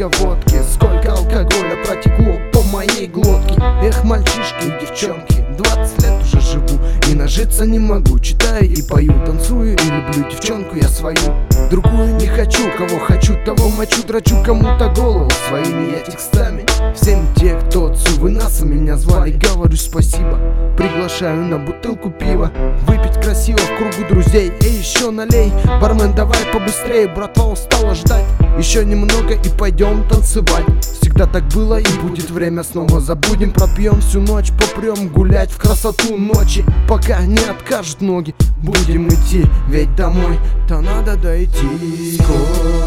сколько водки, сколько алкоголя протекло по моей глотке. Эх, мальчишки и девчонки, 20 лет уже живу и нажиться не могу. Читаю и пою, танцую и люблю девчонку я свою. Другую не хочу, кого хочу, того мочу, дрочу кому-то голову своими я текстами. Всем те, кто отцу вы нас меня звали, говорю спасибо. Приглашаю на бутылку пива, выпить красиво в кругу друзей. Эй, еще налей, бармен, давай побыстрее, братва устала ждать. Еще немного и пойдем танцевать. Всегда так было и будет время, снова забудем. Пропьем всю ночь, попрем гулять в красоту ночи. Пока не откажут ноги, будем идти, ведь домой-то надо дойти. Скоро